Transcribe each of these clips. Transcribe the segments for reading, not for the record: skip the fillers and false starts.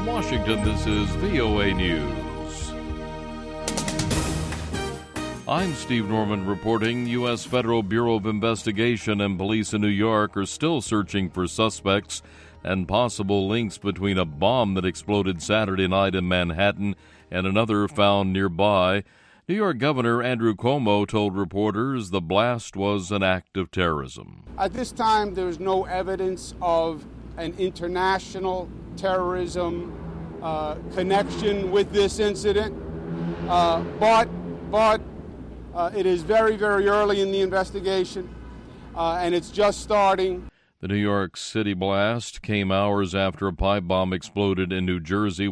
From Washington, this is VOA News. I'm Steve Norman reporting. U.S. Federal Bureau of Investigation and police in New York are still searching for suspects and possible links between a bomb that exploded Saturday night in Manhattan and another found nearby. New York Governor Andrew Cuomo told reporters the blast was an act of terrorism. At this time, there's no evidence of an international terrorism connection with this incident, but it is very, very early in the investigation, and it's just starting. The New York City blast came hours after a pipe bomb exploded in New Jersey,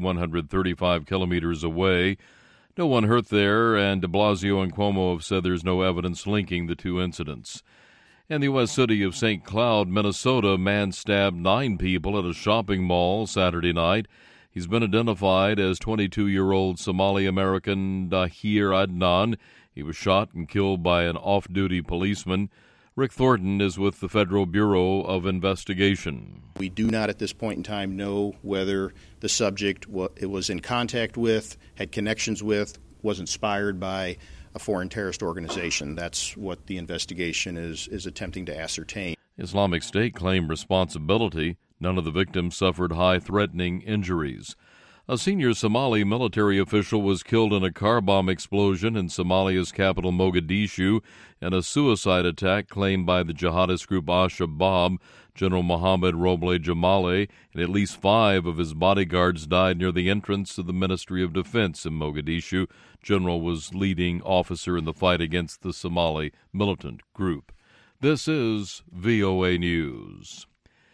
135 kilometers away. No one hurt there, and de Blasio and Cuomo have said there's no evidence linking the two incidents. In the U.S. city of St. Cloud, Minnesota, a man stabbed 9 people at a shopping mall Saturday night. He's been identified as 22-year-old Somali-American Dahir Adnan. He was shot and killed by an off-duty policeman. Rick Thornton is with the Federal Bureau of Investigation. We do not at this point in time know whether the subject it was in contact with, had connections with, was inspired by a foreign terrorist organization. That's what the investigation is attempting to ascertain. Islamic State claimed responsibility. None of the victims suffered high-threatening injuries. A senior Somali military official was killed in a car bomb explosion in Somalia's capital Mogadishu and a suicide attack claimed by the jihadist group Al-Shabaab. General Mohammed Roble Jamale and at least 5 of his bodyguards died near the entrance to the Ministry of Defense in Mogadishu. General was leading officer in the fight against the Somali militant group. This is VOA News.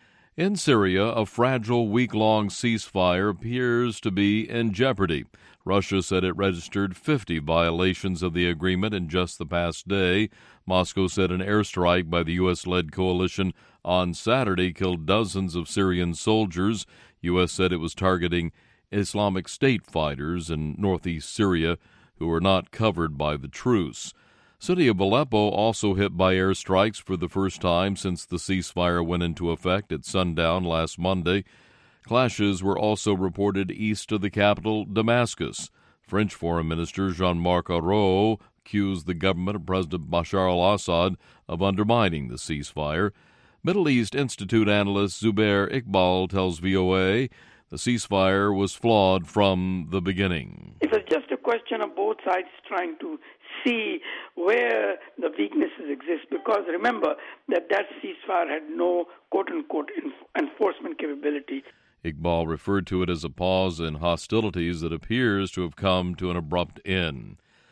In Syria, a fragile, week-long ceasefire appears to be in jeopardy. Russia said it registered 50 violations of the agreement in just the past day. Moscow said an airstrike by the U.S.-led coalition on Saturday killed dozens of Syrian soldiers. U.S. said it was targeting Islamic State fighters in northeast Syria who were not covered by the truce. City of Aleppo also hit by airstrikes for the first time since the ceasefire went into effect at sundown last Monday. Clashes were also reported east of the capital, Damascus. French Foreign Minister Jean-Marc Ayrault accused the government of President Bashar al-Assad of undermining the ceasefire. Middle East Institute analyst Zubair Iqbal tells VOA the ceasefire was flawed from the beginning. It was just a question of both sides trying to see where the weaknesses exist, because remember that ceasefire had no quote-unquote enforcement capability. Iqbal referred to it as a pause in hostilities that appears to have come to an abrupt end.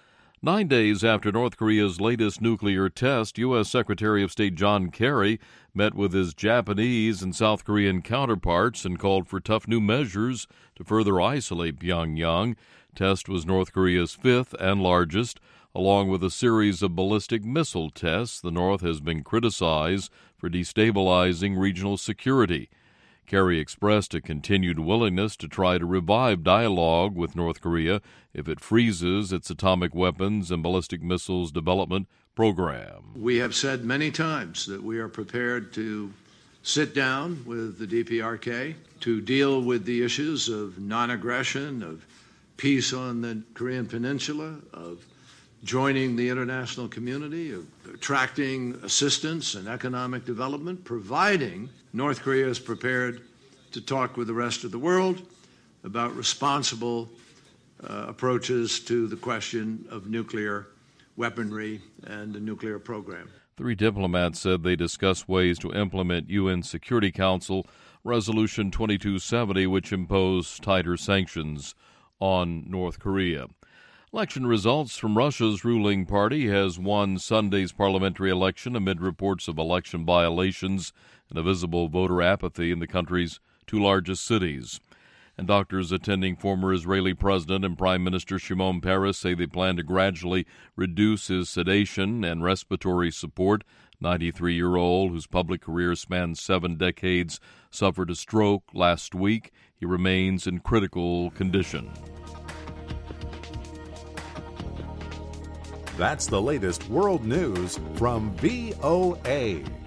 9 days after North Korea's latest nuclear test, U.S. Secretary of State John Kerry met with his Japanese and South Korean counterparts and called for tough new measures to further isolate Pyongyang. Test was North Korea's 5th and largest. Along with a series of ballistic missile tests, the North has been criticized for destabilizing regional security. Kerry expressed a continued willingness to try to revive dialogue with North Korea if it freezes its atomic weapons and ballistic missiles development program. We have said many times that we are prepared to sit down with the DPRK to deal with the issues of non-aggression, of peace on the Korean Peninsula, of joining the international community, of attracting assistance and economic development, providing North Korea is prepared to talk with the rest of the world about responsible approaches to the question of nuclear weaponry and the nuclear program. 3 diplomats said they discussed ways to implement UN Security Council Resolution 2270, which imposed tighter sanctions on North Korea. Election results from Russia's ruling party has won Sunday's parliamentary election amid reports of election violations and a visible voter apathy in the country's 2 largest cities. And doctors attending former Israeli President and Prime Minister Shimon Peres say they plan to gradually reduce his sedation and respiratory support. 93-year-old, whose public career spans 7 decades, suffered a stroke last week. He remains in critical condition. That's the latest world news from VOA.